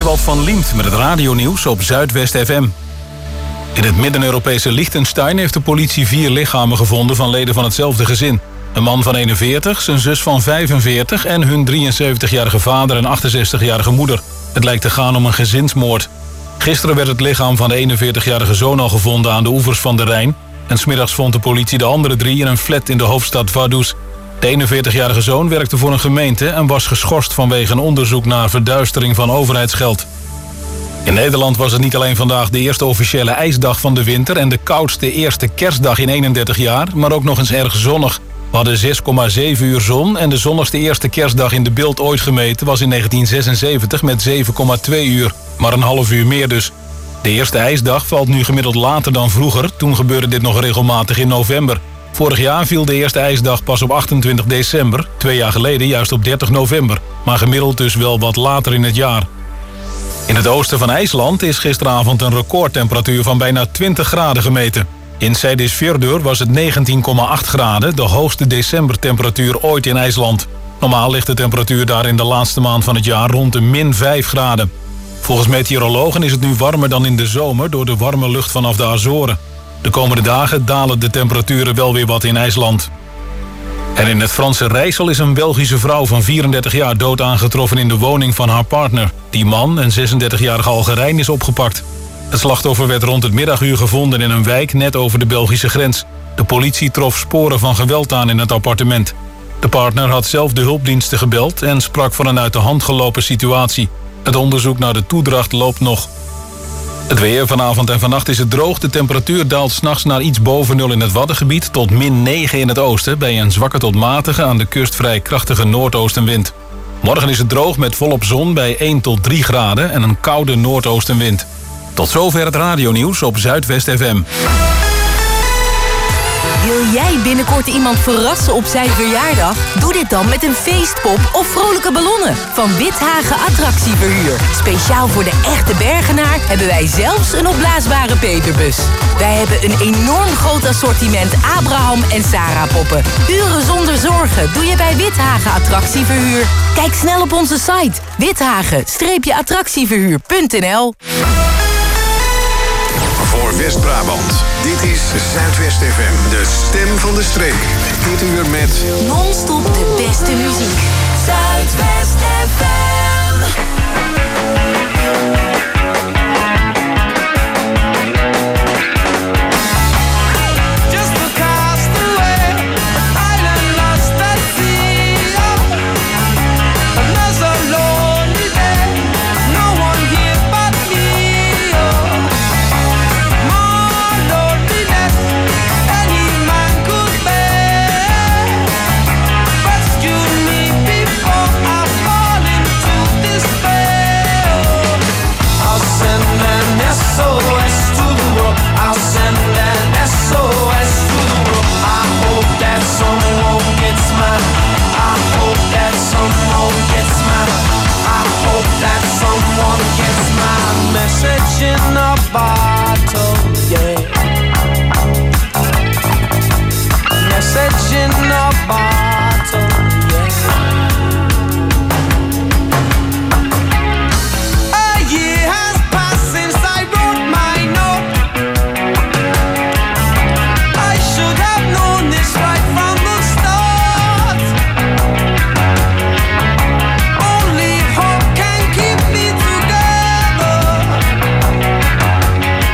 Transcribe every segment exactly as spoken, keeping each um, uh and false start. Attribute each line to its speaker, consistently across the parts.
Speaker 1: Ewald van Liemt met het radionieuws op Zuidwest F M. In het Midden-Europese Liechtenstein heeft de politie vier lichamen gevonden van leden van hetzelfde gezin. Een man van eenenveertig, zijn zus van vijfenveertig en hun drieënzeventigjarige vader en achtenzestigjarige moeder. Het lijkt te gaan om een gezinsmoord. Gisteren werd het lichaam van de eenenveertigjarige zoon al gevonden aan de oevers van de Rijn. En 's middags vond de politie de andere drie in een flat in de hoofdstad Vaduz. De eenenveertigjarige zoon werkte voor een gemeente en was geschorst vanwege een onderzoek naar verduistering van overheidsgeld. In Nederland was het niet alleen vandaag de eerste officiële ijsdag van de winter en de koudste eerste kerstdag in eenendertig jaar, maar ook nog eens erg zonnig. We hadden zes komma zeven uur zon en de zonnigste eerste kerstdag in de Bilt ooit gemeten was in negentien zesenzeventig met zeven komma twee uur, maar een half uur meer dus. De eerste ijsdag valt nu gemiddeld later dan vroeger, toen gebeurde dit nog regelmatig in november. Vorig jaar viel de eerste ijsdag pas op achtentwintig december, twee jaar geleden juist op dertig november, maar gemiddeld dus wel wat later in het jaar. In het oosten van IJsland is gisteravond een recordtemperatuur van bijna twintig graden gemeten. In Seyðisfjörður was het negentien komma acht graden, de hoogste decembertemperatuur ooit in IJsland. Normaal ligt de temperatuur daar in de laatste maand van het jaar rond de min vijf graden. Volgens meteorologen is het nu warmer dan in de zomer door de warme lucht vanaf de Azoren. De komende dagen dalen de temperaturen wel weer wat in IJsland. En in het Franse Rijssel is een Belgische vrouw van vierendertig jaar dood aangetroffen in de woning van haar partner. Die man, een zesendertigjarige Algerijn, is opgepakt. Het slachtoffer werd rond het middaguur gevonden in een wijk net over de Belgische grens. De politie trof sporen van geweld aan in het appartement. De partner had zelf de hulpdiensten gebeld en sprak van een uit de hand gelopen situatie. Het onderzoek naar de toedracht loopt nog. Het weer vanavond en vannacht is het droog. De temperatuur daalt 's nachts naar iets boven nul in het Waddengebied tot min negen in het oosten, bij een zwakke tot matige aan de kust vrij krachtige noordoostenwind. Morgen is het droog met volop zon bij één tot drie graden en een koude noordoostenwind. Tot zover het radionieuws op Zuidwest F M.
Speaker 2: Wil jij binnenkort iemand verrassen op zijn verjaardag? Doe dit dan met een feestpop of vrolijke ballonnen van Withagen Attractieverhuur. Speciaal voor de echte Bergenaar hebben wij zelfs een opblaasbare peperbus. Wij hebben een enorm groot assortiment Abraham en Sarah poppen. Uren zonder zorgen doe je bij Withagen Attractieverhuur. Kijk snel op onze site withagen attractieverhuur punt n l.
Speaker 3: Voor West-Brabant, dit is Zuidwest F M, de stem van de streek. Dit uur met
Speaker 2: non-stop de beste muziek. Zuidwest F M.
Speaker 4: Message in a bottle, yeah. Message in a bottle, yeah. A year has passed since I wrote my note. I should have known this right from the start. Only hope can keep me together.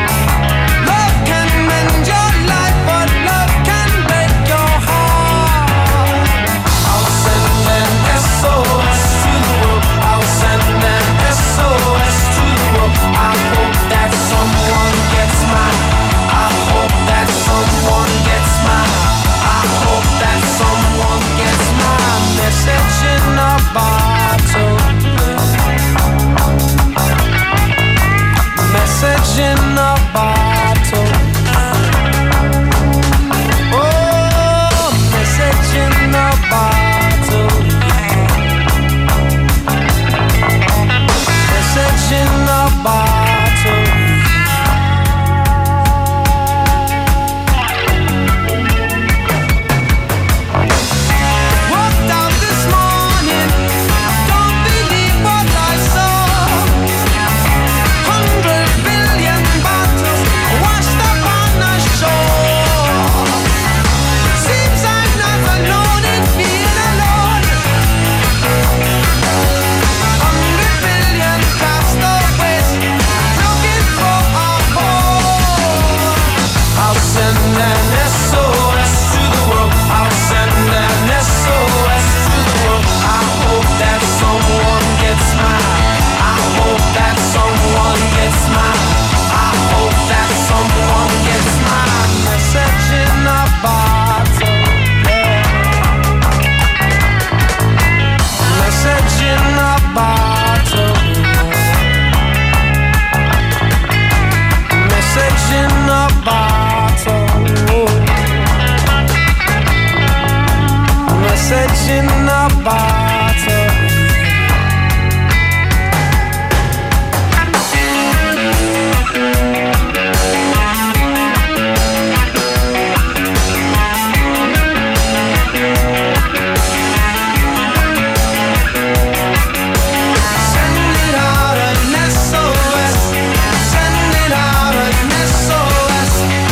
Speaker 4: in a bottle.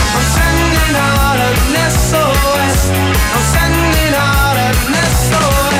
Speaker 4: I'm sending out an S O S.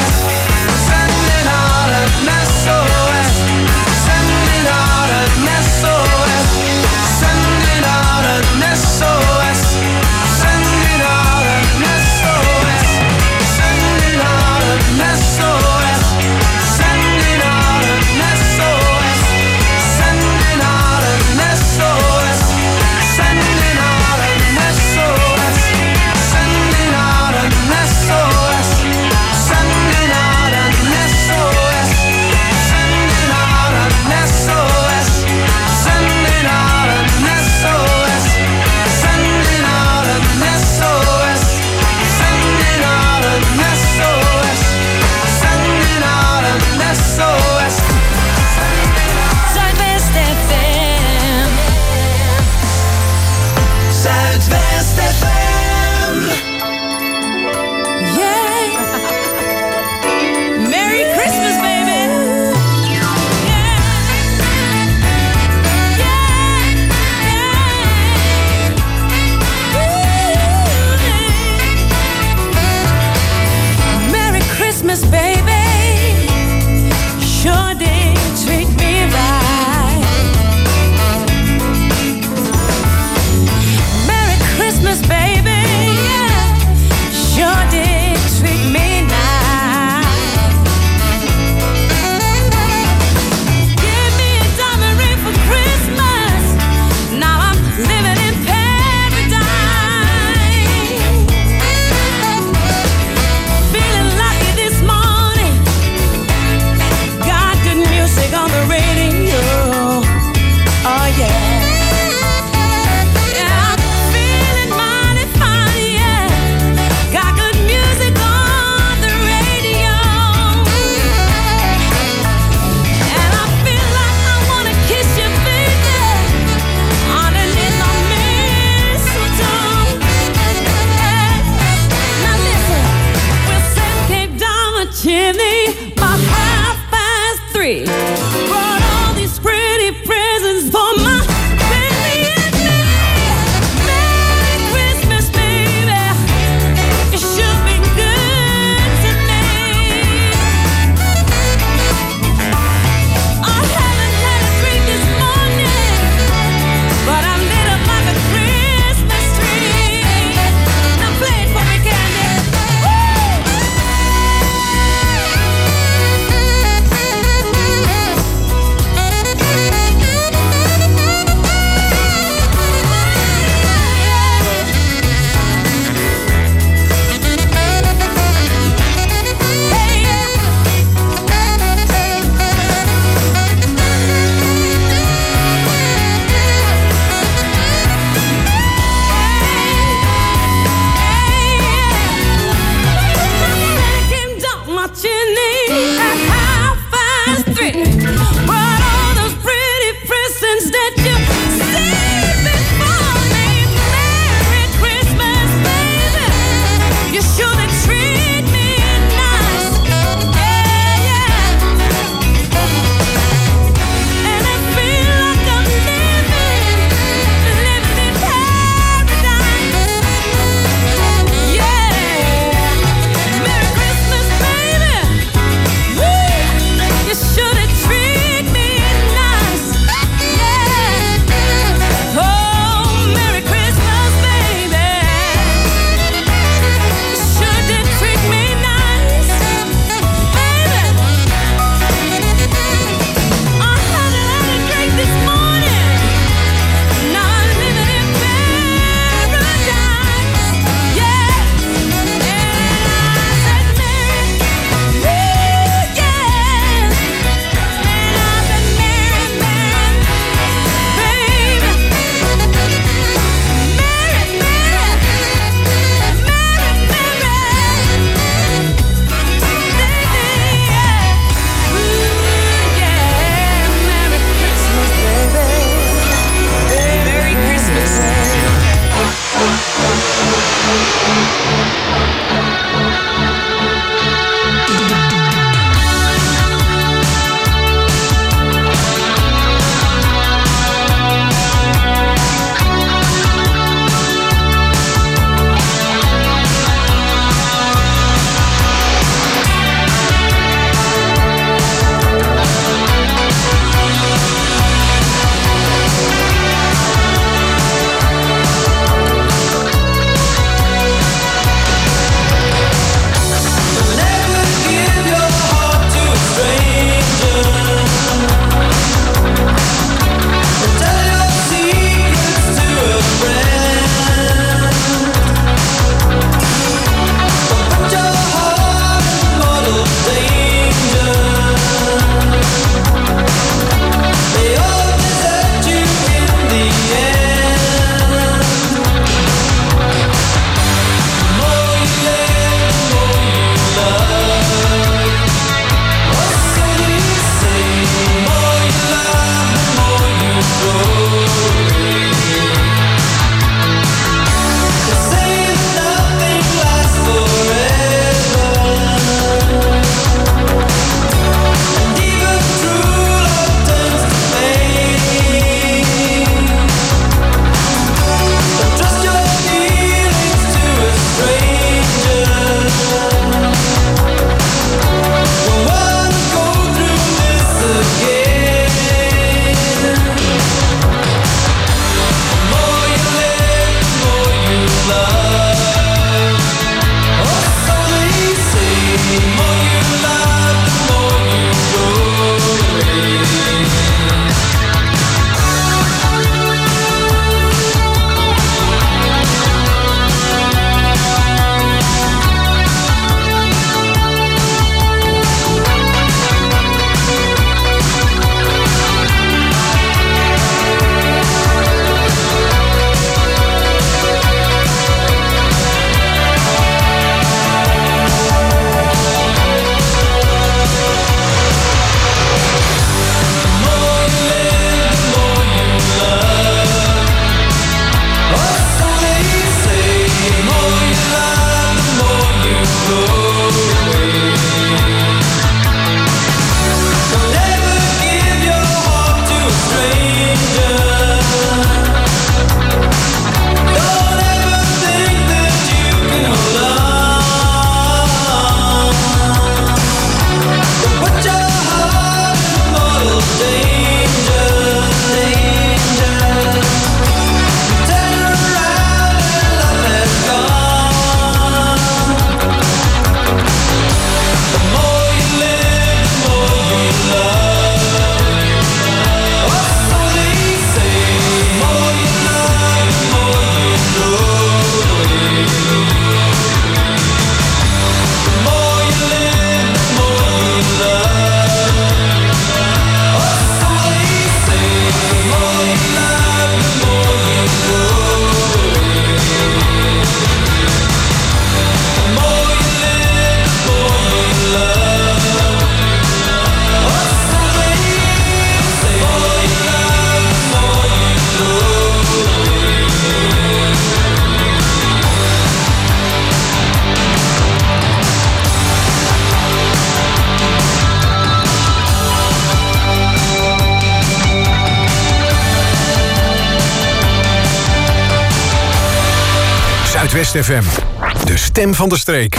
Speaker 3: Zuidwest F M, de stem van de streek.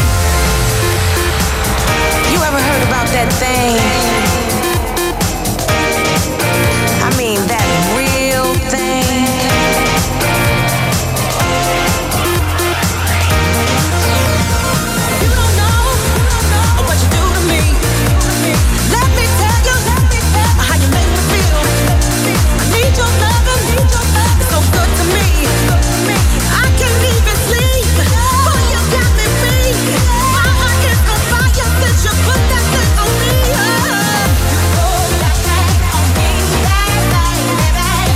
Speaker 5: You ever heard about that thing? I mean that real thing. You don't know what you do to me. Let me tell you how you make me feel. I need your loving, it's so good to me. I can't even sleep, boy, you got me free. My heart is on fire since you put that thing on me. You put that thing on me, that thing, baby.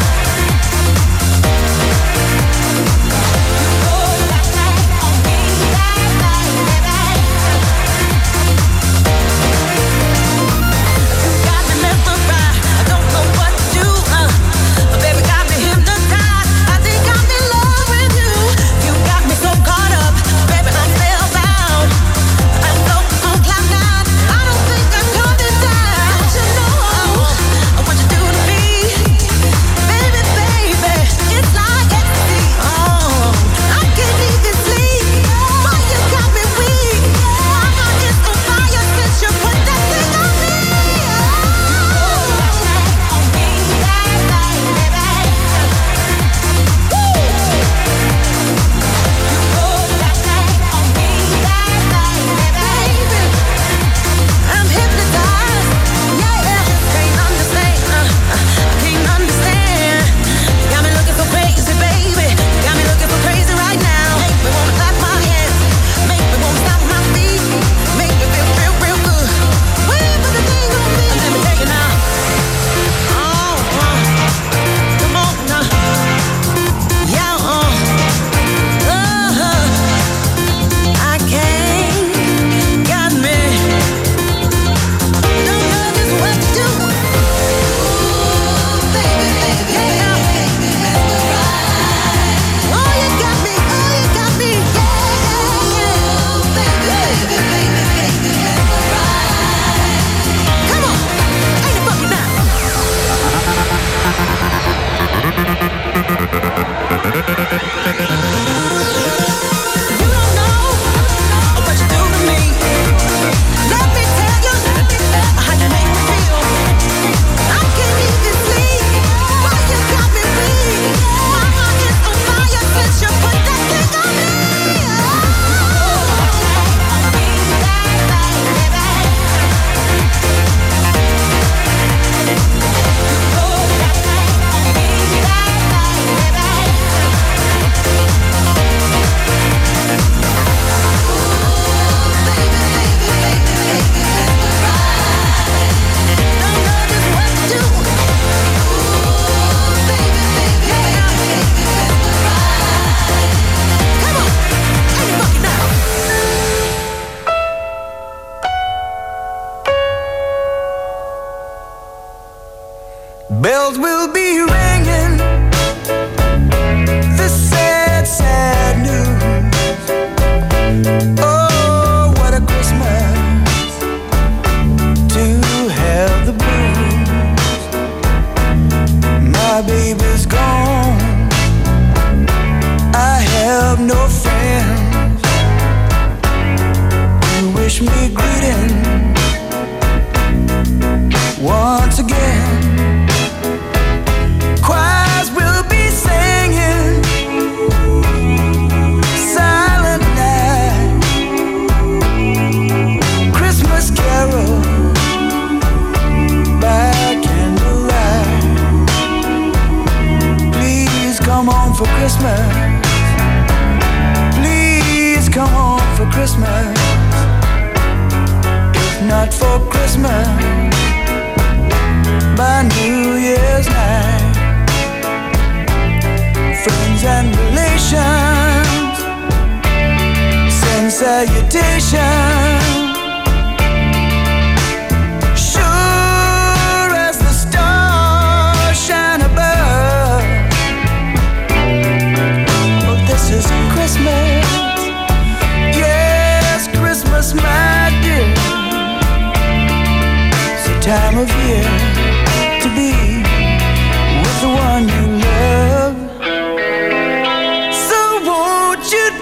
Speaker 5: You put that thing on me, that thing, baby. You got me mesmerized, I don't know what to do, uh, but baby got me hypnotized. I think I'm in love with you. You got me so caught up, baby I'm spellbound. I'm so on cloud nine, I don't think I'm coming down. You know what you do to me, baby, baby. It's like ecstasy. Oh, I can't even sleep. Boy, you got me weak. My heart is on fire since you put that thing on me. On me, that thing, baby. Woo! You put that thing on me, that thing, baby. I'm hypnotized, yeah. Can't understand, uh, I can't understand. You got me looking so crazy, baby. You got me looking so crazy right now. Make me wanna clap my hands, make me wanna stop my feet, make me feel real, real good. When you put the thing on me, let me tell you now. Oh, uh, come on now, yeah, uh, uh, I can't, got me. Don't know just what to do. Ooh, baby, baby, yeah. Oh, you got me, oh, you got me, yeah, yeah. Baby, baby, baby, come on, ain't it fucking now? You don't know what you do to me. Let me tell you how you make me feel. I can't even sleep. Why you got me weak? My heart is on fire since you put that thing on me. On me, that thing, baby. You put that thing on me, that thing, baby.
Speaker 4: Bells will be ringing, the sad, sad news. Oh, what a Christmas to have the blues. My baby's gone, I have no friends to wish me greeting once again. Choirs will be singing Silent Night, Christmas carol by candlelight. Please come home for Christmas. Please come home for Christmas. If not for Christmas, by New Year's night. Friends and relations send salutations. Sure as the stars shine above. Oh, this is Christmas. Yes, Christmas, my dear. It's the time of year to be with the one you love. So won't you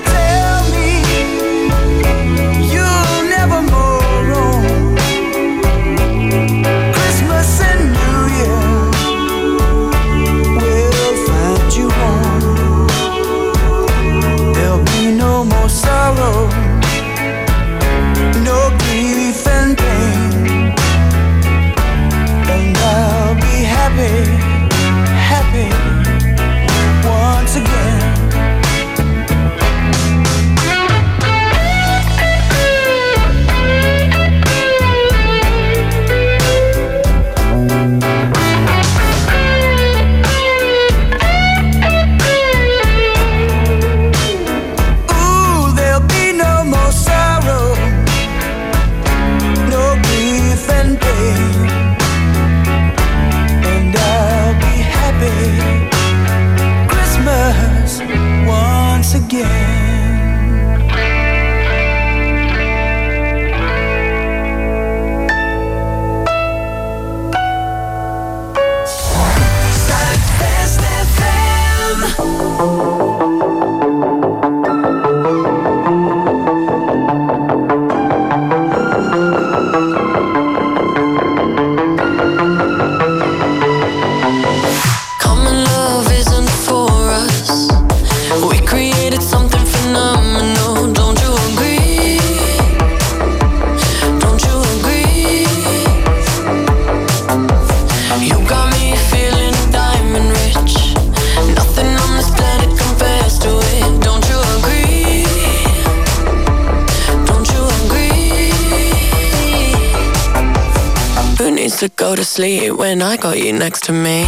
Speaker 6: to go to sleep when I got you next to me.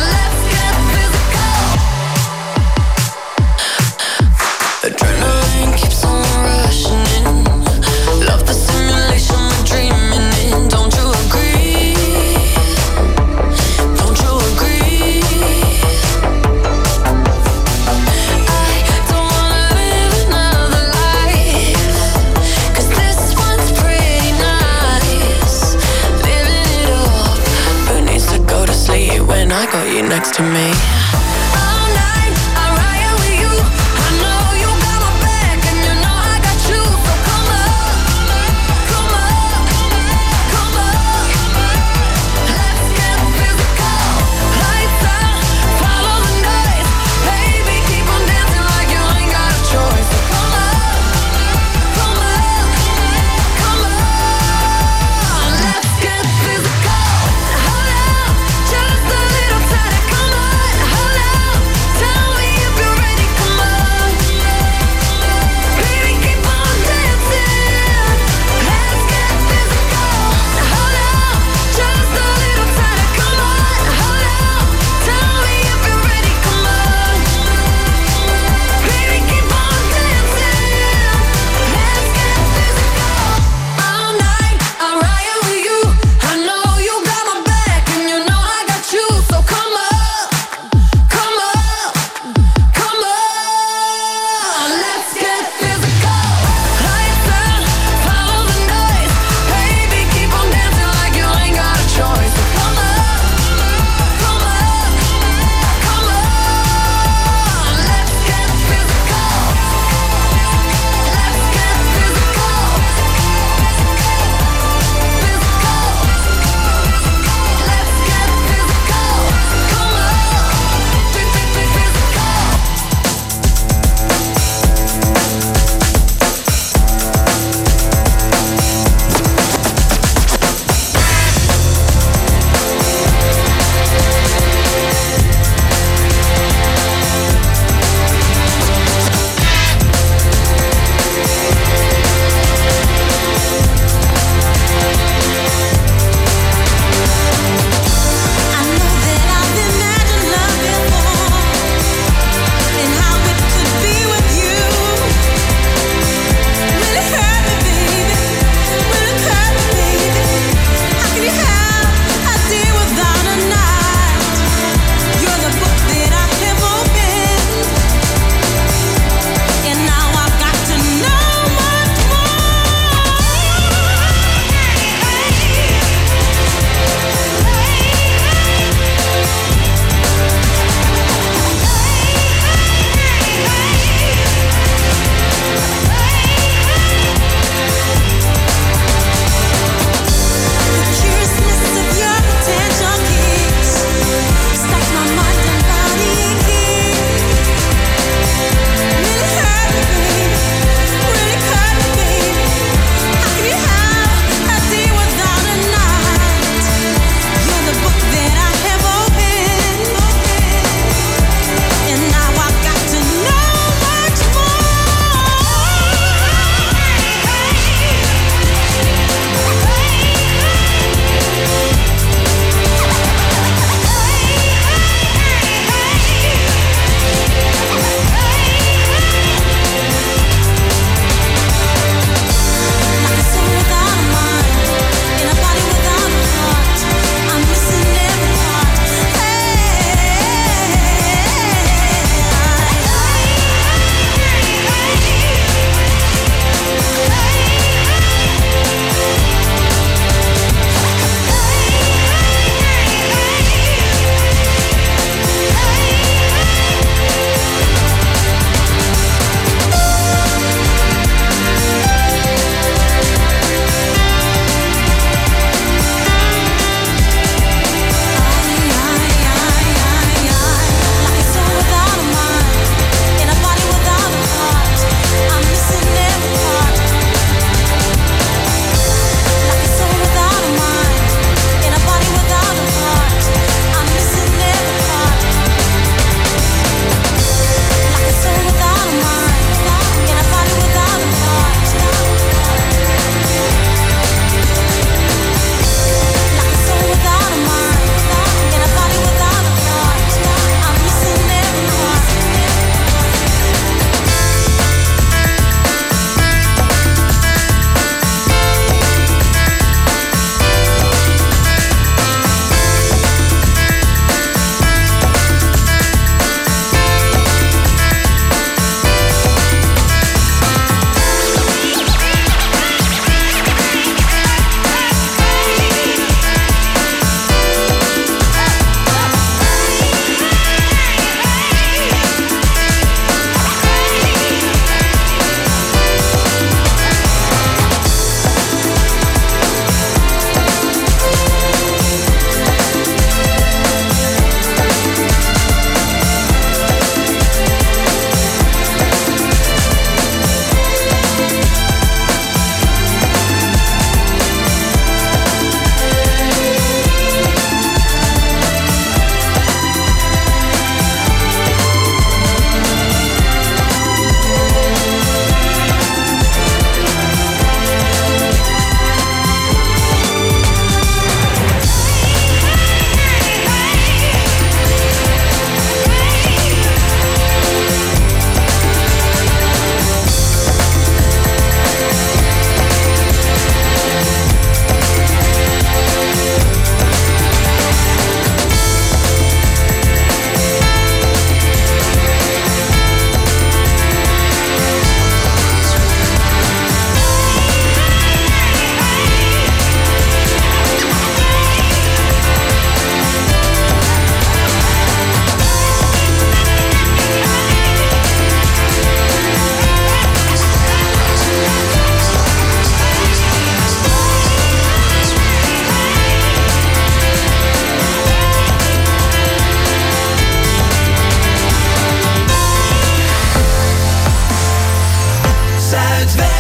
Speaker 6: Adrenaline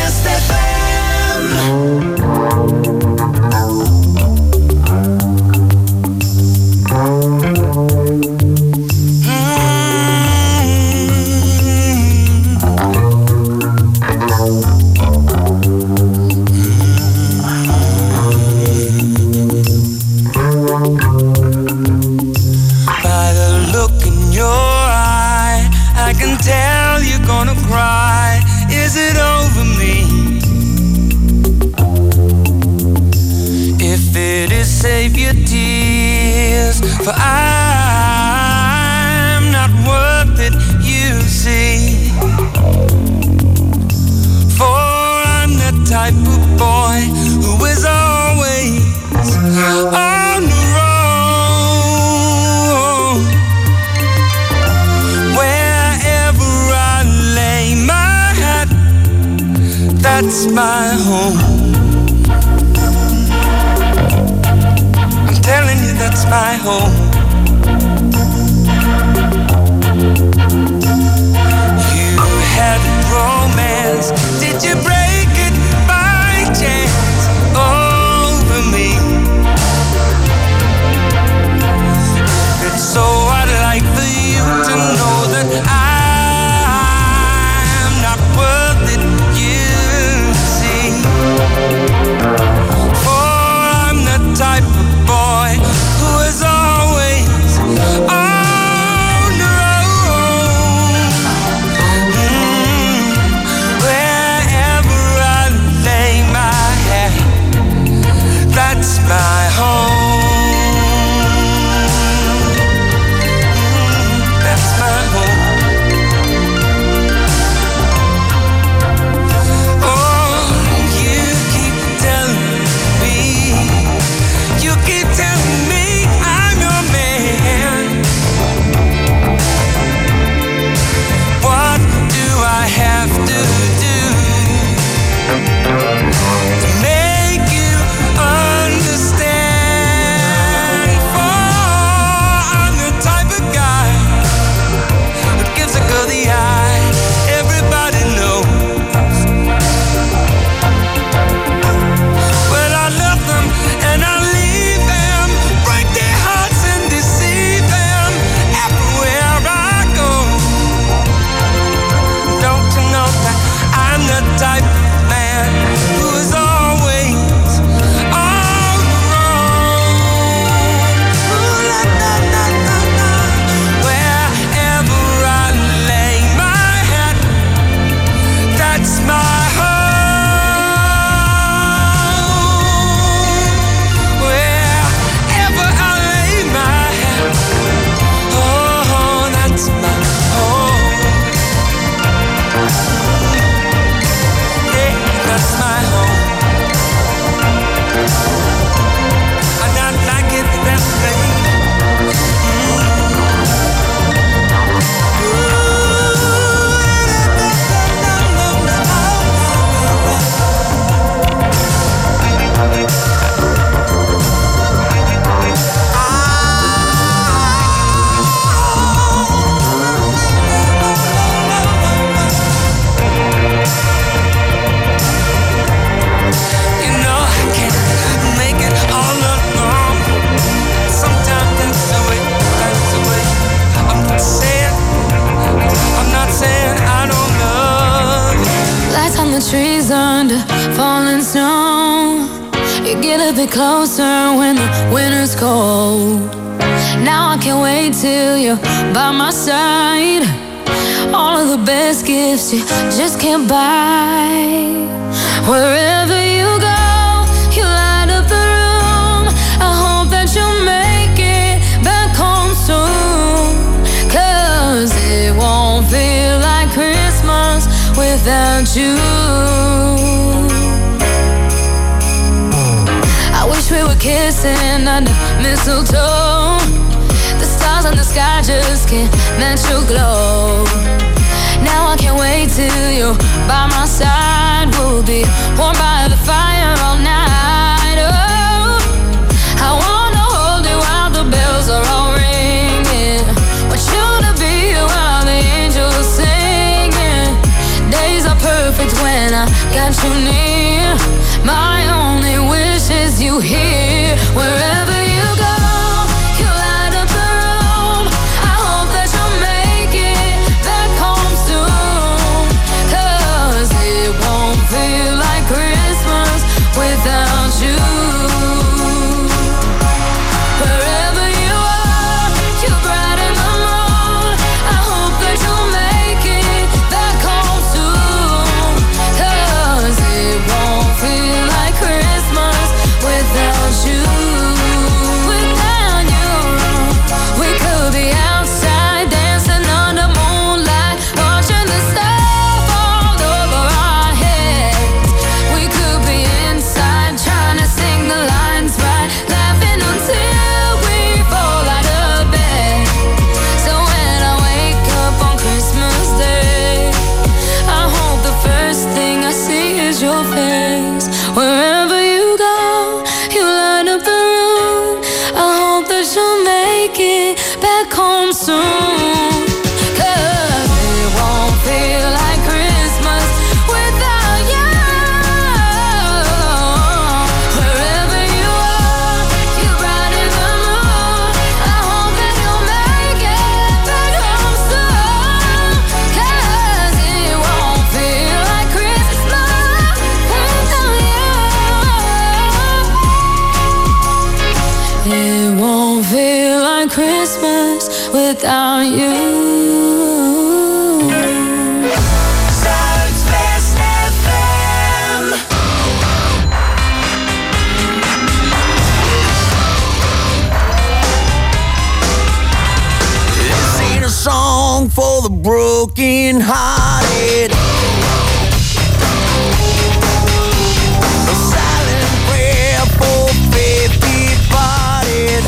Speaker 4: Zuidwest F M. Save your tears, for I'm not worth it, you see. For I'm the type of boy who is always on the road. Wherever I lay my hat, that's my home. Telling you that's my home. You had romance, did you break it by chance over me? It's so I'd like for you to know that I'm not worth it, you see. For I'm the type of boy who is always on the road. Mm, wherever I lay my head, that's my home. Mm, that's my home. Oh, you keep telling me, you keep telling me I'm your man. What do I have to do to make you understand? For I'm the type of guy who gives a girl the eye, everybody knows. Well, I love them and I leave them, break their hearts and deceive them everywhere I go. Don't you know that I'm the type of man who is always on the road? Ooh, la, la, la, la, la. Wherever I lay my head, that's my home. Wherever I lay my head, oh, that's my home. Yeah, that's my home. And I like it that way. You know I can't make it all alone. Sometimes that's the way, that's the way. I'm not saying, I'm not saying I don't love you.
Speaker 7: Lights on the trees under falling snow. You get a bit closer when the winter's cold. Now I can't wait till you're by my side. All of the best gifts you just can't buy. Wherever you go, you light up the room. I hope that you'll make it back home soon. 'Cause it won't feel like Christmas without you. I wish we were kissing under mistletoe. The stars in the sky just can't match your glow. Now I can't wait till you're by my side. We'll be warm by the fire all night. Oh, I wanna hold you while the bells are all ringing. Want you to be here while the angels singing. Days are perfect when I got you near. My only wish is you here. Wherever you go, you light up the room. I hope that you'll make it back home soon. 'Cause it won't feel like Christmas without you. Wherever you are, you brighten the moon. I hope that you'll make it back home soon. 'Cause it won't feel like Christmas without you. Without you, we could be outside dancing under moonlight, watching the stars fall over our heads. We could be inside trying to sing the lines right, laughing until we fall out of bed. So when I wake up on Christmas Day, I hope the first thing I see is your face. Wherever you go, you light up the room. I hope that you'll make it back home soon. 'Cause it won't feel like Christmas without you. Wherever you are, you brighten the moon. I hope that you'll make it back home soon. 'Cause it won't feel like Christmas without you. It won't feel like Christmas without you.
Speaker 4: Zuidwest F M.
Speaker 8: This ain't a song for the broken hearted. A silent prayer for faith departed.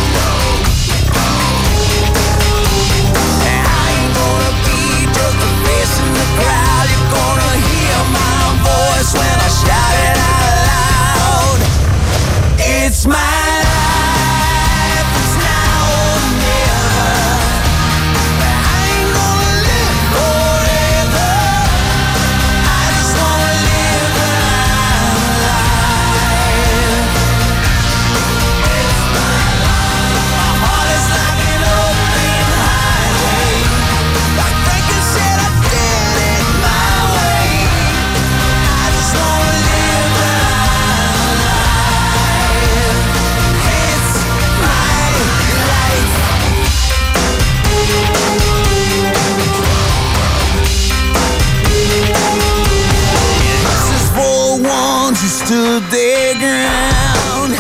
Speaker 8: And I ain't gonna be just a face in the crowd. You're gonna hear my voice when I shout it out loud. It's my life, it's now or never. But I ain't gonna live forever. I just wanna live when I'm alive. It's my life. My heart is like an open highway. Like Franklin said, I did it my way. I just wanna live when I'm alive. It's my life. This is for ones who stood their ground.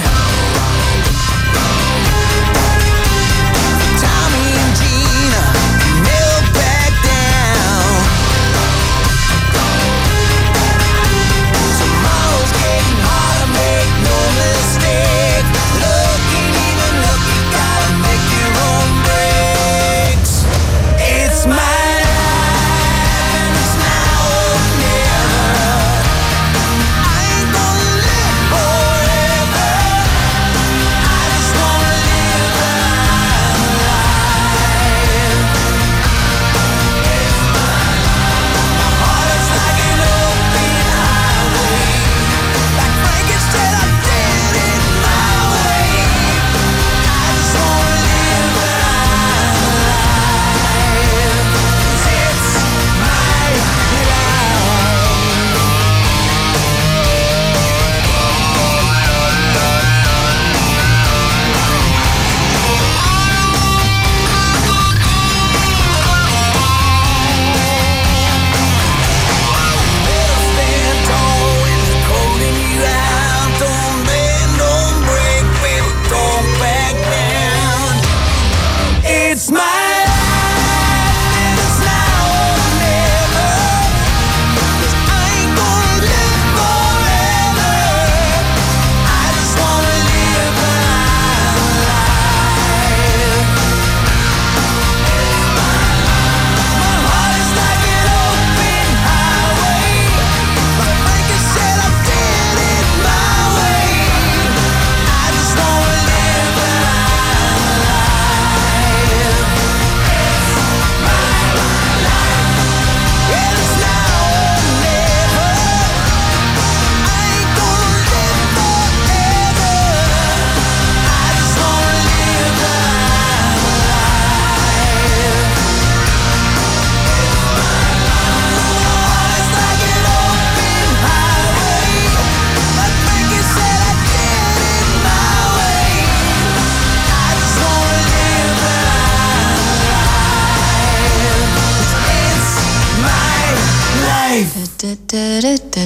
Speaker 8: Tommy and Gina never back down. Tomorrow's getting harder, make no mistake. Looking, even look, you gotta make your own breaks. It's my life, and it's now or never. I ain't gonna live forever.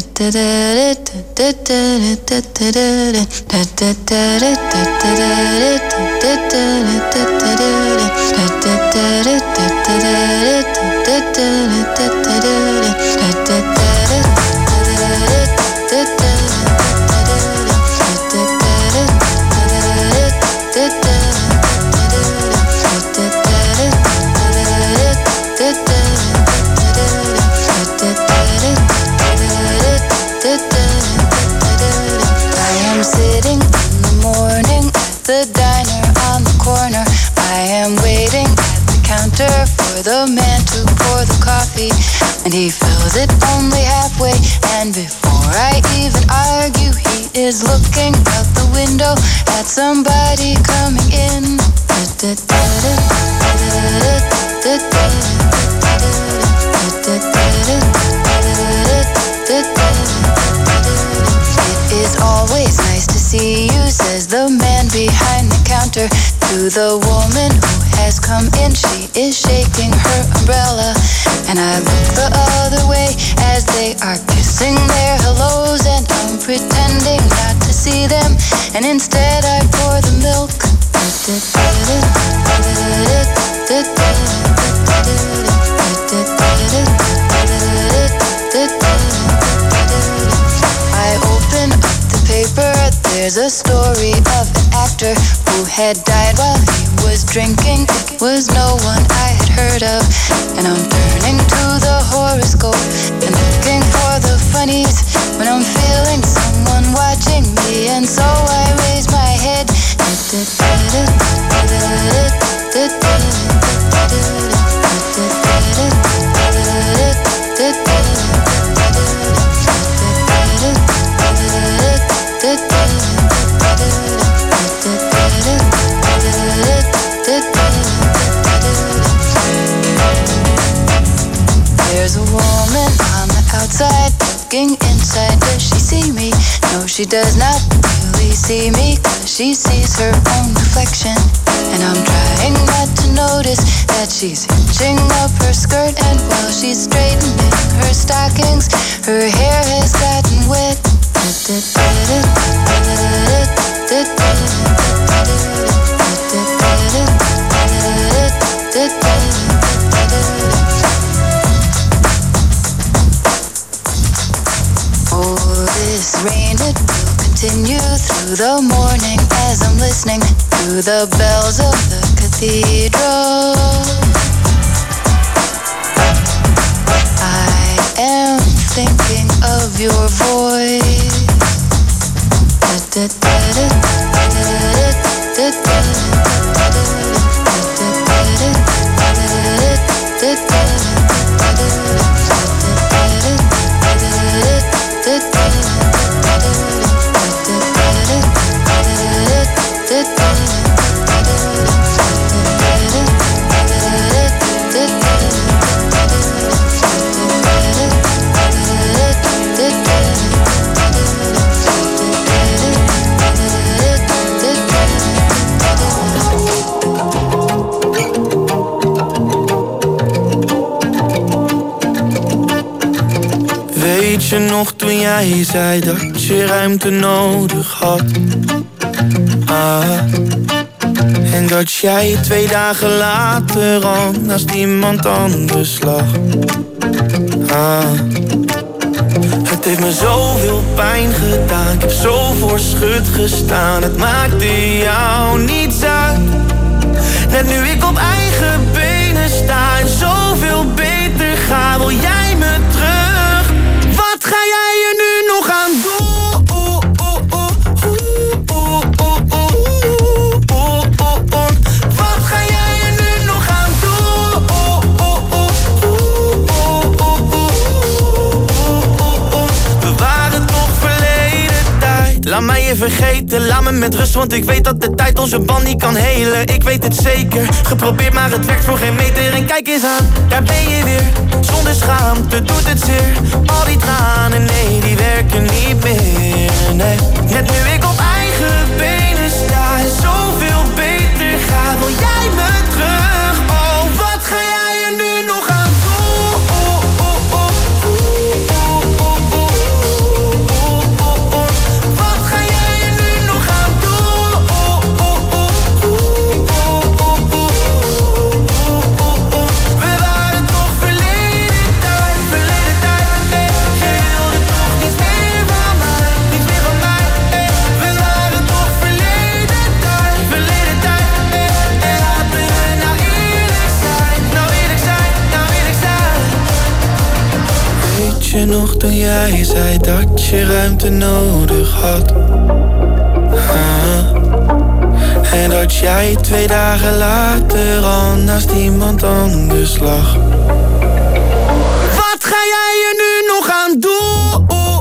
Speaker 7: Sitting in the morning at the diner on the corner. I am waiting at the counter for the man to pour the coffee, and he fills it only halfway. And before I even argue, he is looking out the window at somebody coming in. It is always nice to see you, says the man behind the counter to the woman who has come in. She is shaking her umbrella, and I look the other way as they are kissing their hellos, and I'm pretending not to see them, and instead I pour the milk. I open up the paper. There's a story of an actor who had died while he was drinking. It was no one I had heard of, and I'm turning to the horoscope and looking for the funnies when I'm feeling someone watching me, and so I raise my head. There's a woman on the outside looking inside. Does she see me? No, she does not really see me, 'cause she sees her own reflection. And I'm trying not to notice that she's hitching up her skirt, and while she's straightening her stockings, her hair has gotten wet. Oh, this rain, it will continue through the morning as I'm listening to the bells of the cathedral. I am thinking of your voice.
Speaker 9: Weet je nog toen jij zei dat je ruimte nodig had? Ah. En dat jij twee dagen later al naast iemand anders lag. Ah. Het heeft me zoveel pijn gedaan, ik heb zo voor schut gestaan. Het maakte jou niets uit. Net nu ik op eigen benen sta en zoveel beter ga, wil jij me terug? Wat ga jij er nu nog aan doen? Wat ga jij er nu nog aan doen? We waren toch verleden tijd. Laat mij je vergeten, laat me met rust, want ik weet dat de tijd onze band niet kan helen. Ik weet het zeker, geprobeerd maar het werkt voor geen meter. En kijk eens aan, daar ben je weer. Zonder schaamte doet het zeer. Al die tranen, nee, die werken niet meer, nee. Net nu ik op eigen benen sta en zoveel beter ga, wil jij me terug? Oh, wat ga jij er nu nog aan doen? je nog toen jij zei dat je ruimte nodig had? Ah. En dat jij twee dagen later al naast iemand anders lag. Wat ga jij er nu nog aan doen?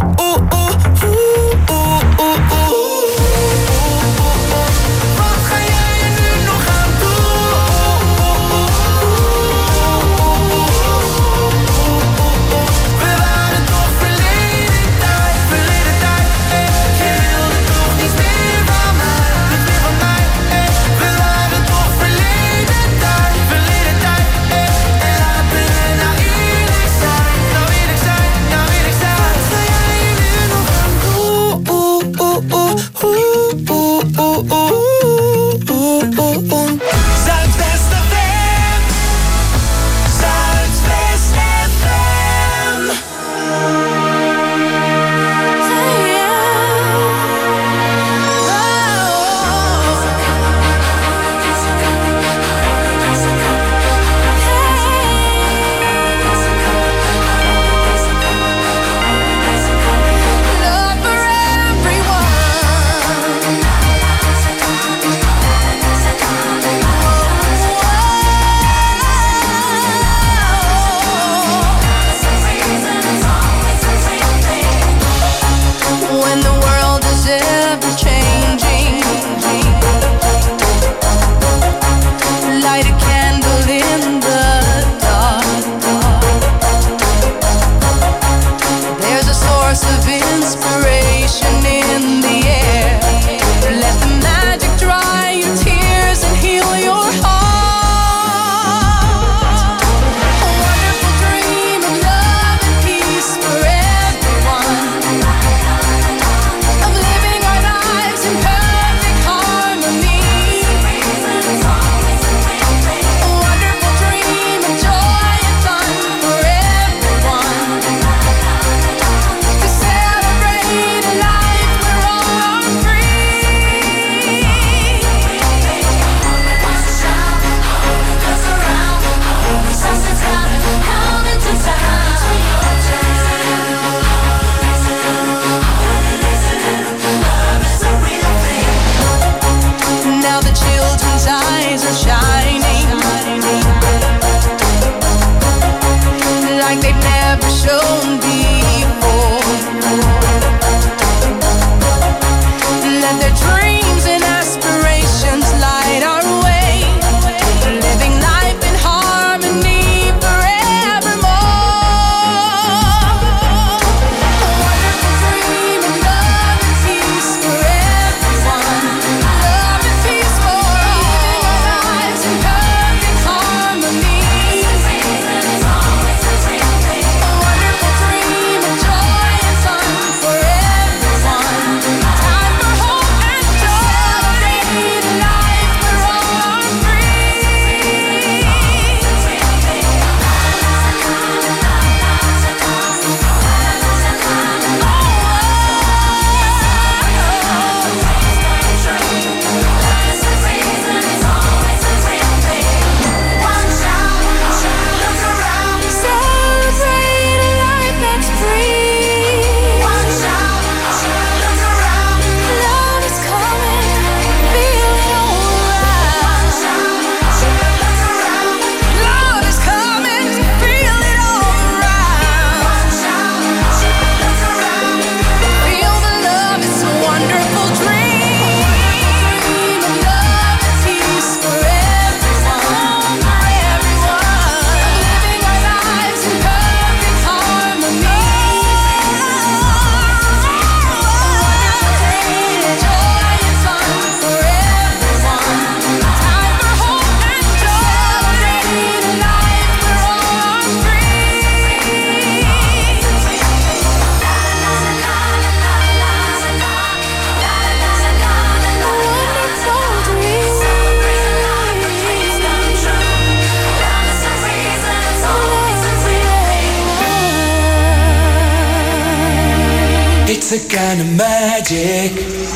Speaker 8: It's a kind of magic.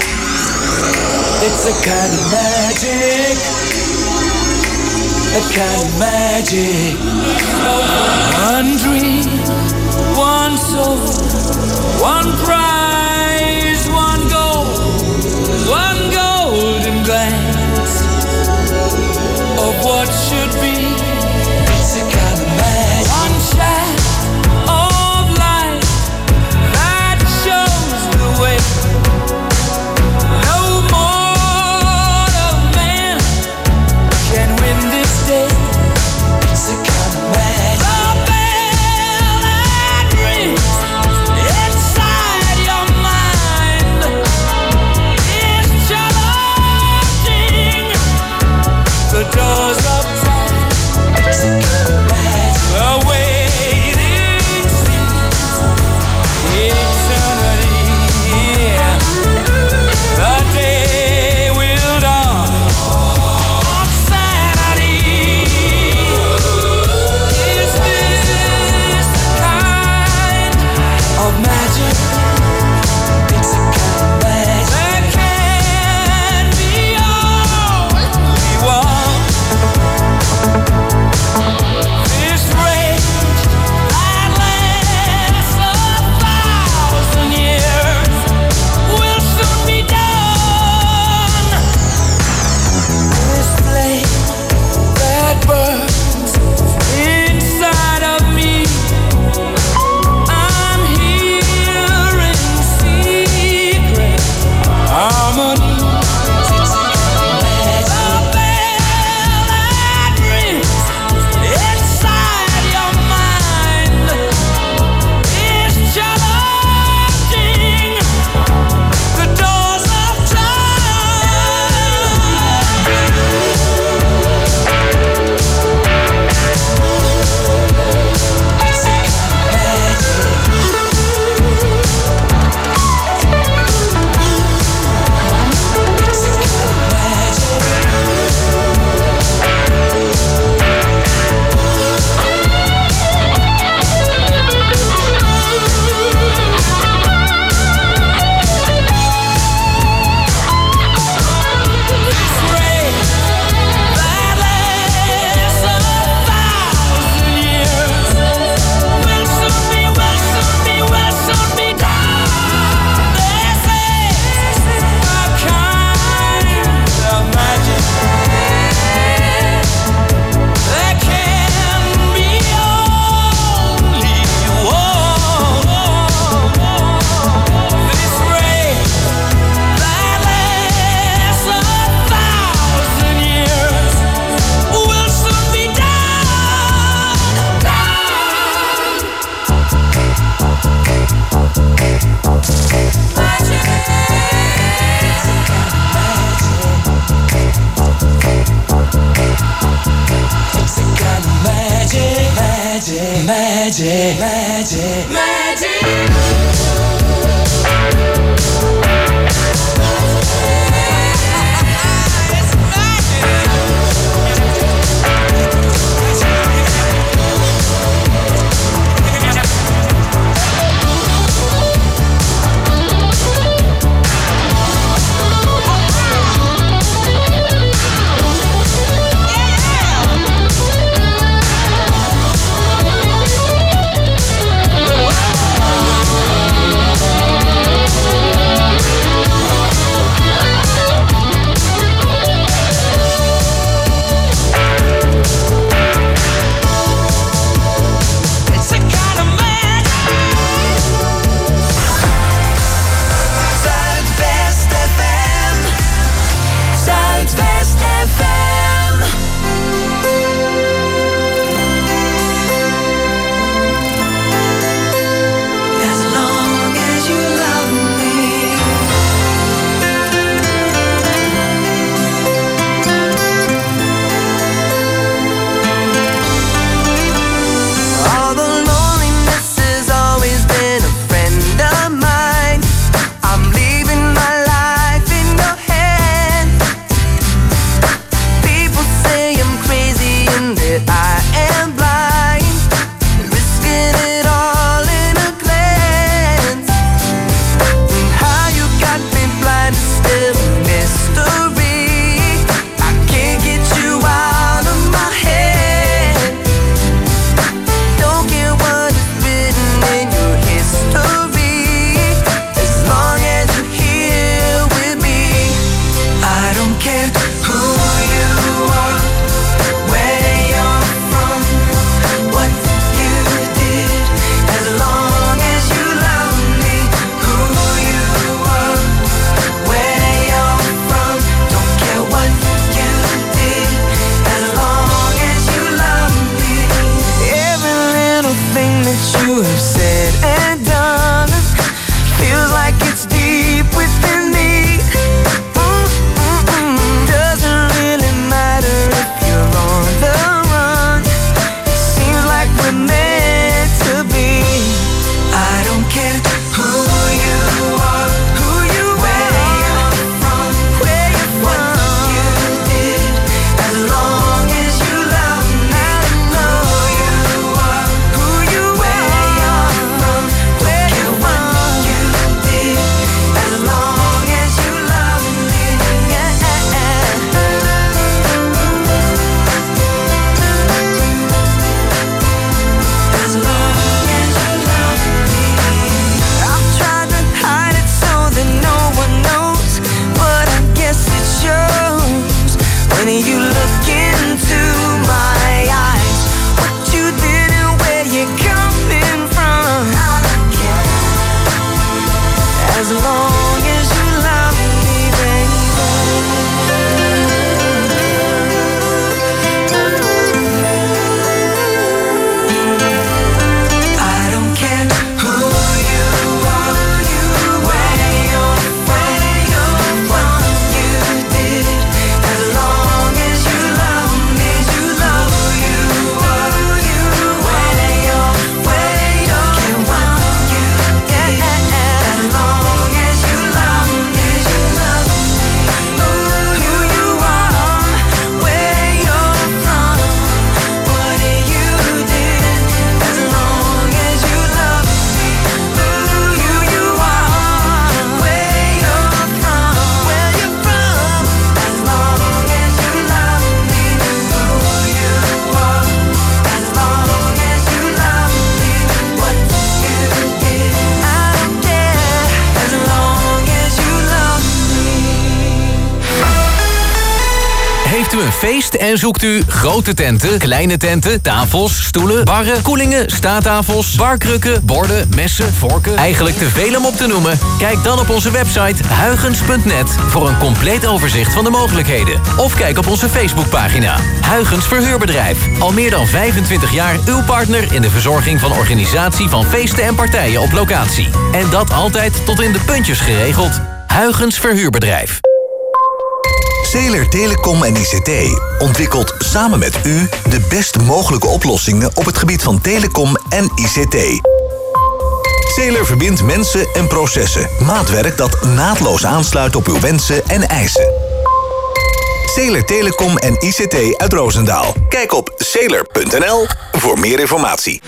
Speaker 8: It's a kind of magic. A kind of magic. One dream, one soul, one prize, one goal, one golden glance of what should be. It's a kind of magic. One shot of light that shows the way. No mortal man can win this day. It's a kind of magic. The bell that rings inside
Speaker 5: as long as you love me, I don't care who you are, where you're from, what you did. As long as you love me, you love who you are, where you're, where you're from, what you did. As long as you love me, you love me. Who you are, where you're from, what you did. As long as you love me, who you are, where you're from, where you're from. As long as you love me, who you are. As long as you love me, what you did. I don't care. As long as you love me.
Speaker 10: Heeft u een feest en zoekt u grote tenten, kleine tenten, tafels, stoelen, barren, koelingen, staattafels, barkrukken, borden, messen, vorken? Eigenlijk te veel om op te noemen? Kijk dan op onze website huygens punt net voor een compleet overzicht van de mogelijkheden. Of kijk op onze Facebookpagina. Huygens Verhuurbedrijf. Al meer dan vijfentwintig jaar uw partner in de verzorging van organisatie van feesten en partijen op locatie. En dat altijd tot in de puntjes geregeld. Huygens Verhuurbedrijf.
Speaker 11: Zeeler Telecom en I C T ontwikkelt samen met u de best mogelijke oplossingen op het gebied van telecom en I C T. Zeeler verbindt mensen en processen. Maatwerk dat naadloos aansluit op uw wensen en eisen. Zeeler Telecom en I C T uit Roosendaal. Kijk op zeeler punt n l voor meer informatie.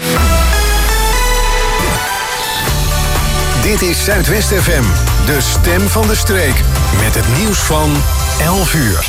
Speaker 3: Dit is Zuidwest F M, de stem van de streek. Met het nieuws van elf uur.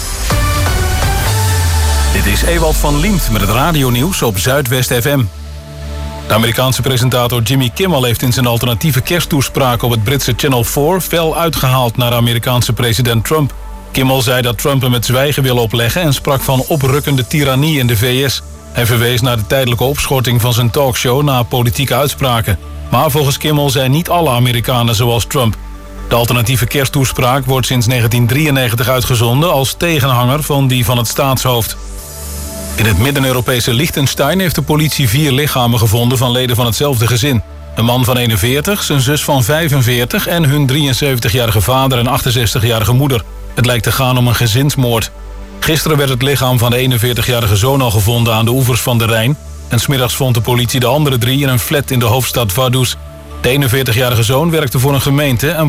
Speaker 1: Dit is Ewald van Liemt met het radionieuws op Zuidwest F M. De Amerikaanse presentator Jimmy Kimmel heeft in zijn alternatieve kersttoespraak op het Britse Channel vier fel uitgehaald naar de Amerikaanse president Trump. Kimmel zei dat Trump hem het zwijgen wil opleggen en sprak van oprukkende tirannie in de V S. Hij verwees naar de tijdelijke opschorting van zijn talkshow na politieke uitspraken. Maar volgens Kimmel zijn niet alle Amerikanen zoals Trump. De alternatieve kersttoespraak wordt sinds negentien drieënnegentig uitgezonden als tegenhanger van die van het staatshoofd. In het Midden-Europese Liechtenstein heeft de politie vier lichamen gevonden van leden van hetzelfde gezin. Een man van eenenveertig, zijn zus van vijfenveertig en hun drieënzeventigjarige vader en achtenzestigjarige moeder. Het lijkt te gaan om een gezinsmoord. Gisteren werd het lichaam van de eenenveertigjarige zoon al gevonden aan de oevers van de Rijn. En 's middags vond de politie de andere drie in een flat in de hoofdstad Vaduz. De eenenveertigjarige zoon werkte voor een gemeente en